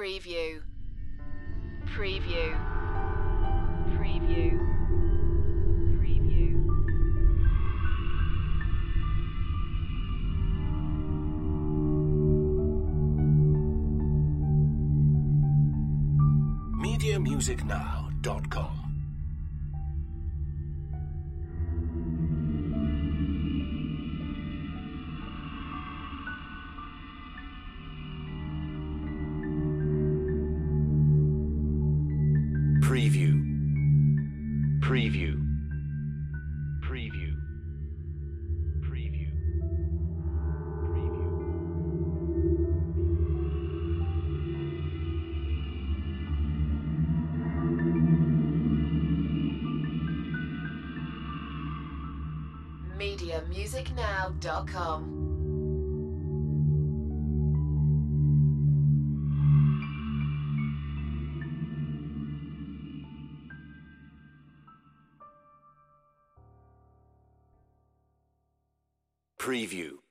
Preview. Preview. Preview. Preview. MediaMusicNow.com. Preview. Preview. Preview. Preview. Preview. MediaMusicNow.com. Preview.